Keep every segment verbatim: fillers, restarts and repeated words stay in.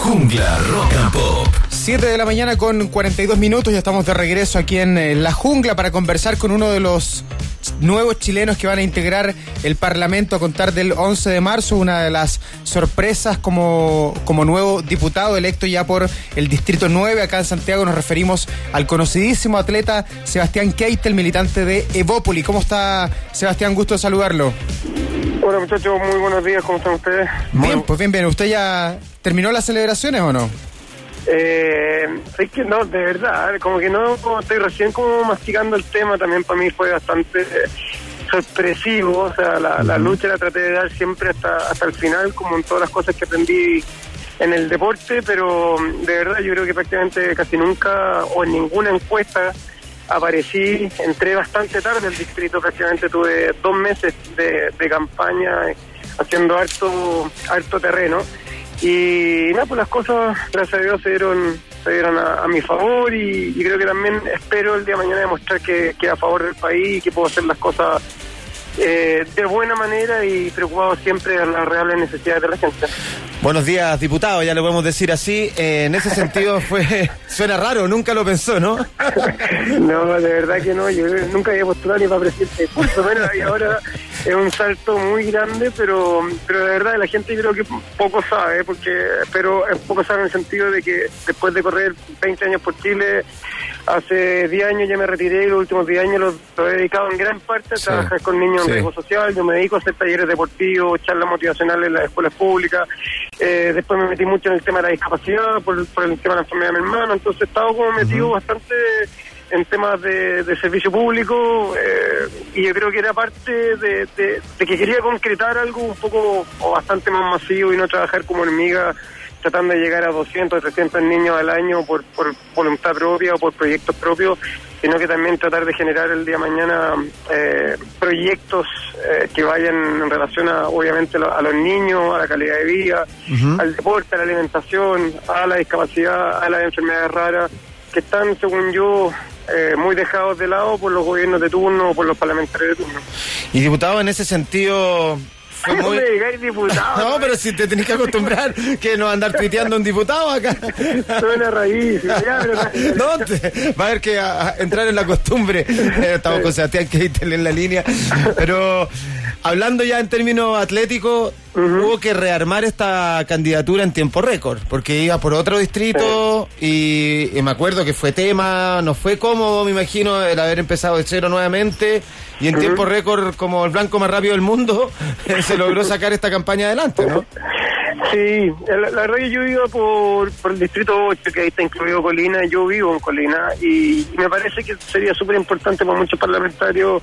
Jungla Rock and Pop. siete de la mañana con cuarenta y dos minutos, ya estamos de regreso aquí en, en La Jungla para conversar con uno de los nuevos chilenos que van a integrar el Parlamento a contar del once de marzo, una de las sorpresas como, como nuevo diputado electo ya por el Distrito nueve acá en Santiago. Nos referimos al conocidísimo atleta Sebastián Keitel, militante de Evópoli. ¿Cómo está, Sebastián? Gusto de saludarlo. Hola muchachos, muy buenos días, ¿cómo están ustedes? Bien, pues bien, bien. ¿Usted ya terminó las celebraciones o no? Eh, es que no, de verdad, como que no, como estoy recién como masticando el tema, también para mí fue bastante eh, sorpresivo, o sea, la, la lucha la traté de dar siempre hasta, hasta el final, como en todas las cosas que aprendí en el deporte, pero de verdad yo creo que prácticamente casi nunca o en ninguna encuesta aparecí, entré bastante tarde al distrito, prácticamente tuve dos meses de, de campaña eh, haciendo harto, harto terreno. Y nada, pues las cosas, gracias a Dios, se dieron, se dieron a, a mi favor y, y creo que también espero el día de mañana demostrar que, que a favor del país y que puedo hacer las cosas eh, de buena manera y preocupado siempre de las reales necesidades de la gente. Buenos días, diputado, ya lo podemos decir así. Eh, en ese sentido fue suena raro, nunca lo pensó, ¿no? No, de verdad que no, yo nunca había postulado ni para presidente, por lo menos, y ahora es un salto muy grande, pero pero de verdad la gente yo creo que poco sabe, porque pero poco sabe en el sentido de que después de correr veinte años por Chile, hace diez años ya me retiré y los últimos diez años los, los he dedicado en gran parte a sí, trabajar con niños en sí. riesgo social. Yo me dedico a hacer talleres deportivos, charlas motivacionales en las escuelas públicas. Eh, después me metí mucho en el tema de la discapacidad, por, por el tema de la enfermedad de mi hermano. Entonces he estado como metido uh-huh. bastante en temas de, de servicio público eh, y yo creo que era parte de, de, de que quería concretar algo un poco o bastante más masivo y no trabajar como hormiga tratando de llegar a doscientos, trescientos niños al año por, por voluntad propia o por proyectos propios, sino que también tratar de generar el día de mañana eh, proyectos eh, que vayan en relación a, obviamente, a los niños, a la calidad de vida, uh-huh. al deporte, a la alimentación, a la discapacidad, a las enfermedades raras, que están, según yo, eh, muy dejados de lado por los gobiernos de turno o por los parlamentarios de turno. Y diputado, en ese sentido... Muy... No me digáis diputado. No, pero si te tenés que acostumbrar que no andar tuiteando un diputado acá. Suena raíz. Ya, pero... No, te, va a haber que a, a entrar en la costumbre. Eh, estamos con Sebastián Keitel en la línea. Pero hablando ya en términos atléticos, uh-huh. hubo que rearmar esta candidatura en tiempo récord, porque iba por otro distrito sí. y, y me acuerdo que fue tema, no fue cómodo, me imagino, el haber empezado de cero nuevamente. Y en uh-huh. tiempo récord, como el blanco más rápido del mundo, se logró sacar esta campaña adelante, ¿no? Sí, la, la verdad que yo vivo por, por el distrito ocho, que ahí está incluido Colina, yo vivo en Colina, y, y me parece que sería súper importante para muchos parlamentarios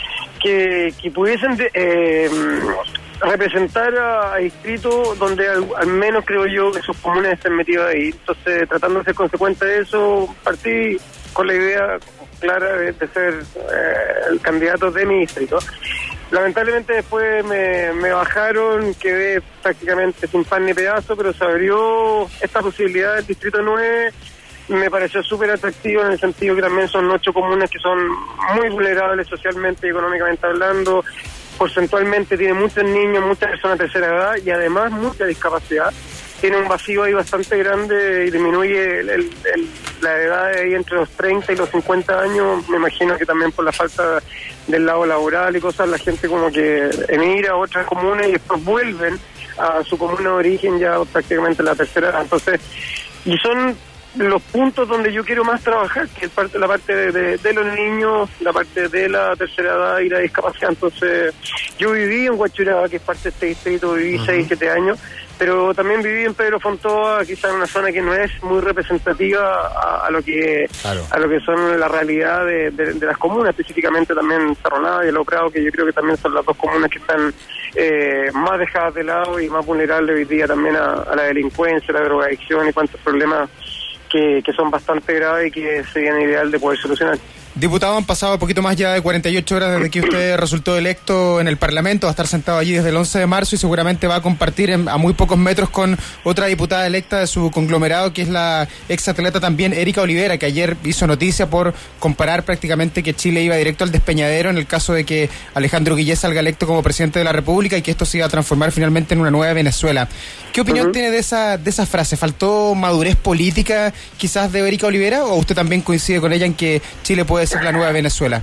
que, que pudiesen de, eh, representar a, a distritos donde al, al menos creo yo que sus comunes estén metidos ahí. Entonces, tratando de ser consecuente de eso, partí con la idea clara de, de ser eh, el candidato de mi distrito. Lamentablemente después me, me bajaron, quedé prácticamente sin pan ni pedazo, pero se abrió esta posibilidad del distrito nueve. Me pareció súper atractivo en el sentido que también son ocho comunas que son muy vulnerables socialmente y económicamente hablando. Porcentualmente tiene muchos niños, muchas personas de tercera edad y además mucha discapacidad. Tiene un vacío ahí bastante grande y disminuye el, el, el, la edad de ahí entre los treinta y los cincuenta años. Me imagino que también por la falta del lado laboral y cosas, la gente como que emigra a otras comunas y después vuelven a su comuna de origen ya prácticamente la tercera edad. Entonces, y son los puntos donde yo quiero más trabajar, que es parte, la parte de, de, de los niños, la parte de la tercera edad y la discapacidad. Entonces, yo viví en Huachuraba, que es parte de este distrito, viví uh-huh. seis, siete años, pero también viví en Pedro Fontoa, quizás en una zona que no es muy representativa a, a lo que claro. a lo que son la realidad de, de, de las comunas, específicamente también Cerro Navia y Lo Prado, que yo creo que también son las dos comunas que están eh, más dejadas de lado y más vulnerables hoy día también a, a la delincuencia, la drogadicción y cuantos problemas que, que son bastante graves y que serían ideal de poder solucionar. Diputado, han pasado un poquito más ya de cuarenta y ocho horas desde que usted resultó electo en el Parlamento, va a estar sentado allí desde el once de marzo y seguramente va a compartir en, a muy pocos metros con otra diputada electa de su conglomerado, que es la exatleta también Erika Olivera, que ayer hizo noticia por comparar prácticamente que Chile iba directo al despeñadero en el caso de que Alejandro Guillé salga electo como presidente de la República y que esto se iba a transformar finalmente en una nueva Venezuela. ¿Qué opinión uh-huh. tiene de esa, de esa frase? ¿Faltó madurez política quizás de Erika Olivera o usted también coincide con ella en que Chile puede ser la nueva Venezuela?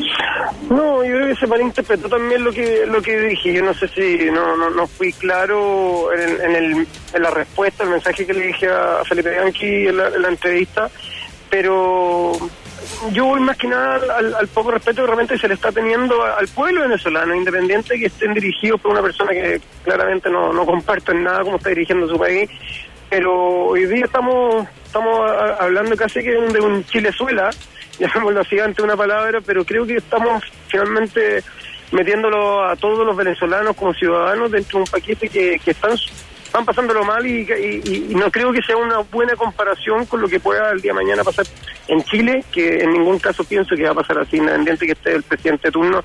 No, yo creo que se malinterpretó también lo que lo que dije. Yo no sé si no no, no fui claro en, en, el, en la respuesta, el mensaje que le dije a Felipe Bianchi en la, en la entrevista, pero yo voy más que nada al, al poco respeto que realmente se le está teniendo al pueblo venezolano, independiente de que estén dirigidos por una persona que claramente no, no comparto en nada cómo está dirigiendo su país, pero hoy día estamos estamos hablando casi que de un Chilezuela, llamémoslo así ante una palabra, pero creo que estamos finalmente metiéndolo a todos los venezolanos como ciudadanos dentro de un paquete que, que están van pasándolo mal y, y, y no creo que sea una buena comparación con lo que pueda el día de mañana pasar en Chile, que en ningún caso pienso que va a pasar así, independiente que esté el presidente de turno.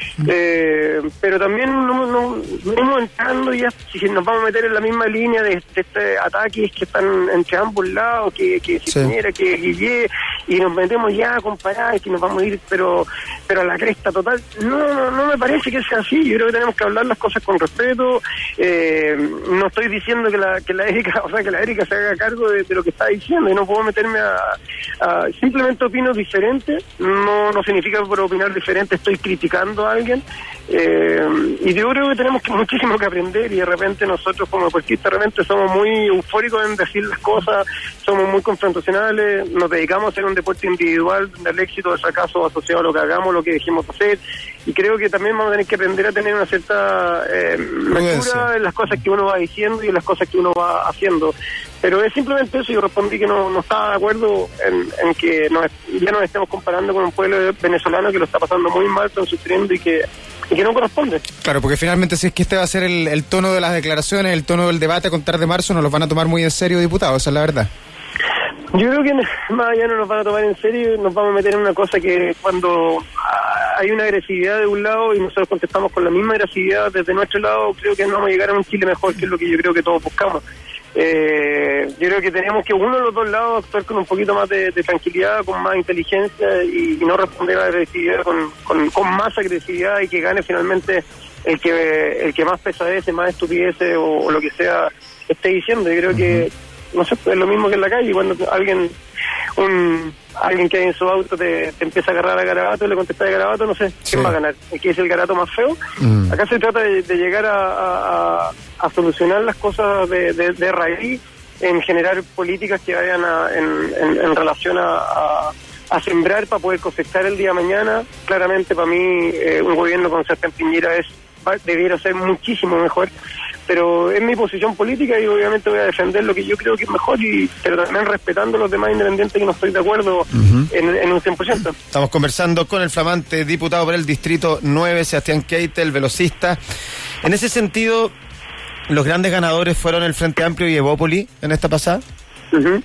Eh, pero también no, no, no entrando ya, si nos vamos a meter en la misma línea de, de este ataques que están entre ambos lados, que, que si Piñera, sí. que Guillé, y nos metemos ya a comparar, que nos vamos a ir, pero pero a la cresta total. No, no, no me parece que sea así. Yo creo que tenemos que hablar las cosas con respeto. Eh, no estoy diciendo que la que la Erika, o sea, que la Erika se haga cargo de, de lo que está diciendo y no puedo meterme a, a simplemente opino diferente, no no significa que por opinar diferente estoy criticando a alguien. Eh, y yo creo que tenemos que, muchísimo que aprender y de repente nosotros como deportistas de repente somos muy eufóricos en decir las cosas, somos muy confrontacionales, nos dedicamos a hacer un deporte individual donde el éxito o el fracaso asociado a lo que hagamos, lo que dejemos de hacer, y creo que también vamos a tener que aprender a tener una cierta eh, mesura en las cosas que uno va diciendo y en las cosas que uno va haciendo. Pero es simplemente eso. Yo respondí que no, no estaba de acuerdo en, en que nos, ya nos estemos comparando con un pueblo venezolano que lo está pasando muy mal, están sufriendo y que, y que no corresponde. Claro, porque finalmente si es que este va a ser el, el tono de las declaraciones, el tono del debate a contar de marzo, nos los van a tomar muy en serio, diputados, esa es la verdad. Yo creo que más allá no nos van a tomar en serio, nos vamos a meter en una cosa que cuando hay una agresividad de un lado y nosotros contestamos con la misma agresividad desde nuestro lado, creo que no vamos a llegar a un Chile mejor, que es lo que yo creo que todos buscamos. Eh, yo creo que tenemos que uno de los dos lados actuar con un poquito más de, de tranquilidad, con más inteligencia y, y no responder a la agresividad con, con, con más agresividad y que gane finalmente el que el que más pesadece, más estupideces o, o lo que sea esté diciendo. Yo creo uh-huh. que no sé, es lo mismo que en la calle, cuando alguien un alguien que hay en su auto te, te empieza a agarrar a garabato y le contesta de garabato, no sé, ¿quién sí. va a ganar? ¿El que es el garabato más feo? Mm. Acá se trata de, de llegar a, a, a solucionar las cosas de, de, de raíz, en generar políticas que vayan a, en, en, en relación a, a, a sembrar para poder cosechar el día de mañana. Claramente para mí eh, un gobierno con Sebastián Piñera es debiera ser muchísimo mejor, pero es mi posición política y obviamente voy a defender lo que yo creo que es mejor, y pero también respetando a los demás independientes que no estoy de acuerdo uh-huh. en, en un cien por ciento. Estamos conversando con el flamante diputado por el Distrito nueve, Sebastián Keitel, velocista. En ese sentido, ¿los grandes ganadores fueron el Frente Amplio y Evópoli en esta pasada? Uh-huh.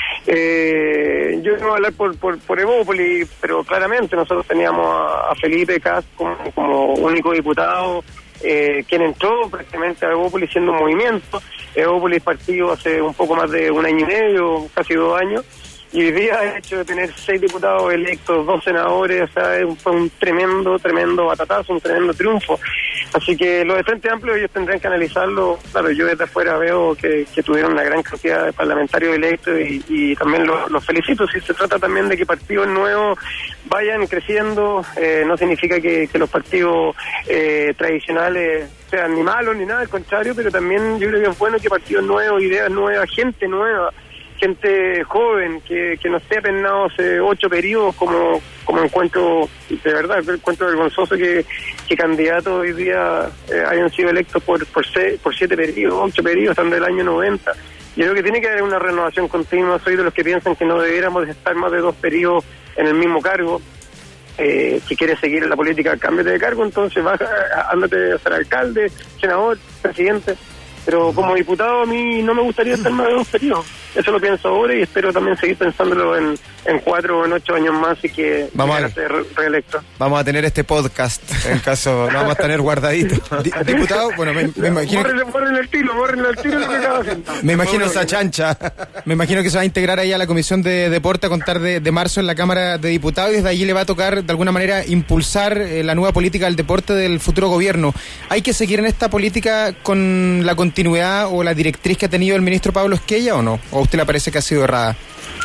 Eh, yo no voy a hablar por, por, por Evópoli, pero claramente nosotros teníamos a, a Felipe Cas como, como único diputado, eh, quien entró prácticamente a Evópoli siendo un movimiento. Evópoli es partido hace un poco más de un año y medio, casi dos años, y hoy día el hecho de tener seis diputados electos, dos senadores, o sea, fue un tremendo, tremendo batatazo, un tremendo triunfo. Así que lo de Frente Amplio ellos tendrán que analizarlo. Claro, yo desde afuera veo que, que tuvieron una gran cantidad de parlamentarios electos y, y también los, los felicito. Si se trata también de que partidos nuevos vayan creciendo, eh, no significa que, que los partidos eh, tradicionales sean ni malos ni nada, al contrario, pero también yo creo que es bueno que partidos nuevos, ideas nuevas, gente nueva, gente joven, que, que no esté apenado hace ocho periodos, como como encuentro, de verdad, encuentro vergonzoso que, que candidatos hoy día eh, hayan sido electos por por, seis, por siete periodos, ocho periodos, están del año noventa. Yo creo que tiene que haber una renovación continua. Soy de los que piensan que no deberíamos estar más de dos periodos en el mismo cargo. Eh, si quieres seguir en la política, cámbiate de cargo, entonces vas, ándate a ser alcalde, senador, presidente. Pero como diputado a mí no me gustaría estar más de dos periodos. Eso lo pienso ahora y espero también seguir pensándolo en, en cuatro o en ocho años más y que vamos a ser reelecto. Vamos a tener este podcast, en caso lo vamos a tener guardadito. Diputado, bueno, me, me imagino... Bórrenle, bórrenle el tiro, bórrenle el tiro lo que acaba haciendo. Me imagino esa chancha. Me imagino que se va a integrar ahí a la Comisión de Deporte a contar de, de marzo en la Cámara de Diputados y desde allí le va a tocar de alguna manera impulsar eh, la nueva política del deporte del futuro gobierno. ¿Hay que seguir en esta política con la continuidad o la directriz que ha tenido el ministro Pablo Esquella o no? ¿O a usted le parece que ha sido errada?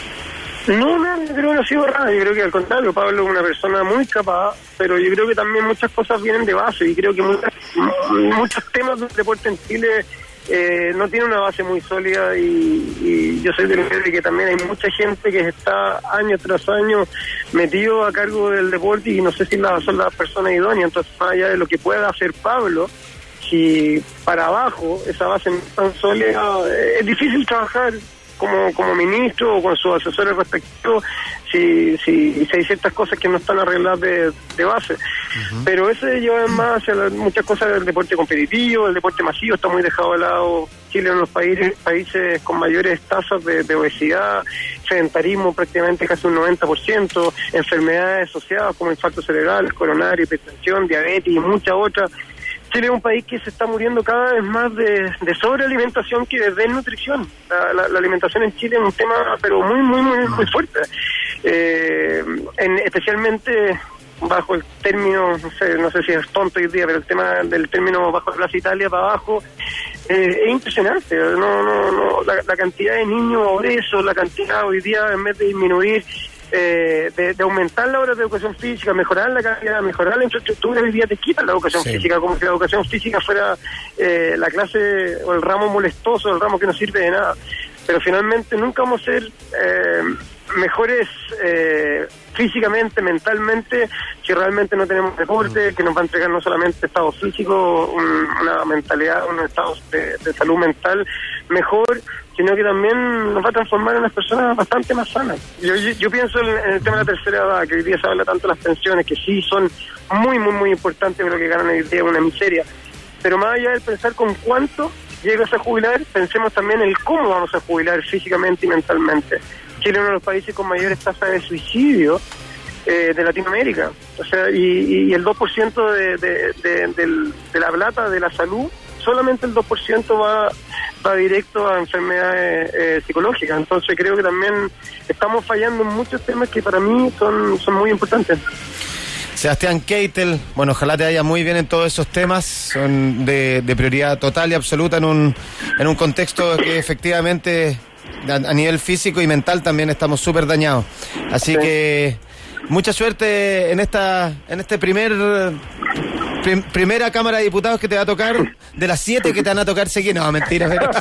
No, no, yo creo que no ha sido errada. Yo creo que al contrario, Pablo es una persona muy capaz, pero yo creo que también muchas cosas vienen de base y creo que muchas, muchos temas del deporte en Chile eh, no tienen una base muy sólida y, y yo soy de la idea de que también hay mucha gente que está año tras año metido a cargo del deporte y no sé si la, son las personas idóneas. Entonces, más allá de lo que pueda hacer Pablo, si para abajo esa base no es tan sólida, es difícil trabajar como como ministro o con sus asesores respectivos si, si, si hay ciertas cosas que no están arregladas de, de base. Uh-huh. Pero eso lleva más hacia la, muchas cosas del deporte competitivo, el deporte masivo está muy dejado de lado. Chile es uno de los países, países con mayores tasas de, de obesidad, sedentarismo prácticamente casi un noventa por ciento, enfermedades asociadas como infarto cerebral, coronario, hipertensión, diabetes y muchas otras. Chile es un país que se está muriendo cada vez más de, de sobrealimentación que de desnutrición. La, la, la alimentación en Chile es un tema, pero muy, muy, muy, muy fuerte. Eh, en, especialmente bajo el término, no sé, no sé si es tonto hoy día, pero el tema del término bajo Plaza Italia para abajo eh, es impresionante. No, no, no, la, la cantidad de niños obesos, la cantidad hoy día en vez de disminuir. Eh, de, de aumentar la hora de educación física, mejorar la calidad, mejorar la infraestructura, hoy día te quitan la educación sí. física, como si la educación física fuera eh, la clase o el ramo molestoso, el ramo que no sirve de nada. Pero finalmente nunca vamos a ser eh, mejores eh, físicamente, mentalmente, si realmente no tenemos deporte, que nos va a entregar no solamente estado físico, un, una mentalidad, un estado de, de salud mental mejor, sino que también nos va a transformar en unas personas bastante más sanas. Yo, yo, yo pienso en, en el tema de la tercera edad, que hoy día se habla tanto de las pensiones, que sí son muy, muy, muy importantes, pero que ganan hoy día una miseria. Pero más allá de pensar con cuánto llegas a jubilar, pensemos también en el cómo vamos a jubilar físicamente y mentalmente. Chile es uno de los países con mayores tasas de suicidio eh, de Latinoamérica. O sea, y, y el dos por ciento de, de, de, de, de la plata de la salud, solamente el dos por ciento va va directo a enfermedades eh, psicológicas. Entonces creo que también estamos fallando en muchos temas que para mí son, son muy importantes. Sebastián Keitel, bueno, ojalá te vaya muy bien en todos esos temas, son de, de prioridad total y absoluta en un, en un contexto que efectivamente a, a nivel físico y mental también estamos súper dañados. Así sí. que mucha suerte en esta en este primer prim, primera Cámara de Diputados que te va a tocar, de las siete que te van a tocar seguir. No, mentira, pero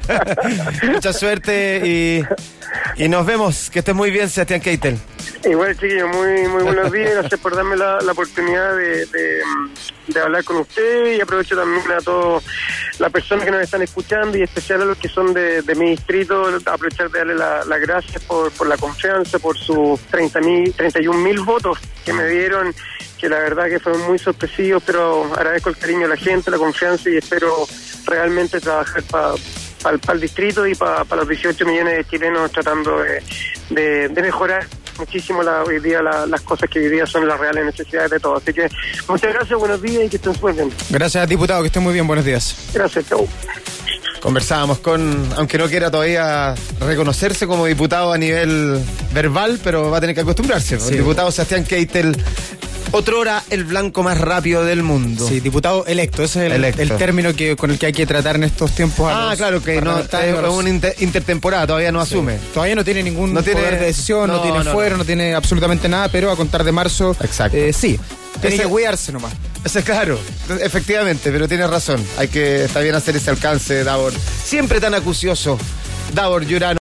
mucha suerte y, y nos vemos. Que estés muy bien, Sebastián Keitel. Igual, chiquillos, muy muy buenos días. Gracias por darme la, la oportunidad de, de, de hablar con usted, y aprovecho también a todas las personas que nos están escuchando, y en especial a los que son de, de mi distrito, aprovechar de darle las la gracias por, por la confianza, por sus treinta y un mil votos que me dieron, que la verdad que fueron muy sorpresivos, pero agradezco el cariño de la gente, la confianza, y espero realmente trabajar para pa, pa el distrito y para pa los dieciocho millones de chilenos, tratando de, de, de mejorar muchísimo la, hoy día la, las cosas que hoy día son las reales necesidades de todos. Así que muchas gracias, buenos días y que estén muy bien. Gracias, diputado, que estén muy bien, buenos días. Gracias, chau. Conversábamos con, aunque no quiera todavía reconocerse como diputado a nivel verbal, pero va a tener que acostumbrarse. Sí. El diputado Sebastián Keitel, otrora el blanco más rápido del mundo. Sí, diputado electo, ese es el, el término que con el que hay que tratar en estos tiempos. Ah, a claro, que no, es, es una inter, intertemporada, todavía no sí. asume. Todavía no tiene ningún no tiene, poder de decisión, no, no tiene no, fuero, no. no tiene absolutamente nada, pero a contar de marzo, exacto. Eh, sí, tiene ese, que cuidarse nomás. Ese, claro, efectivamente, pero tiene razón. Hay que, está bien hacer ese alcance, Davor. Siempre tan acucioso, Davor Llurano.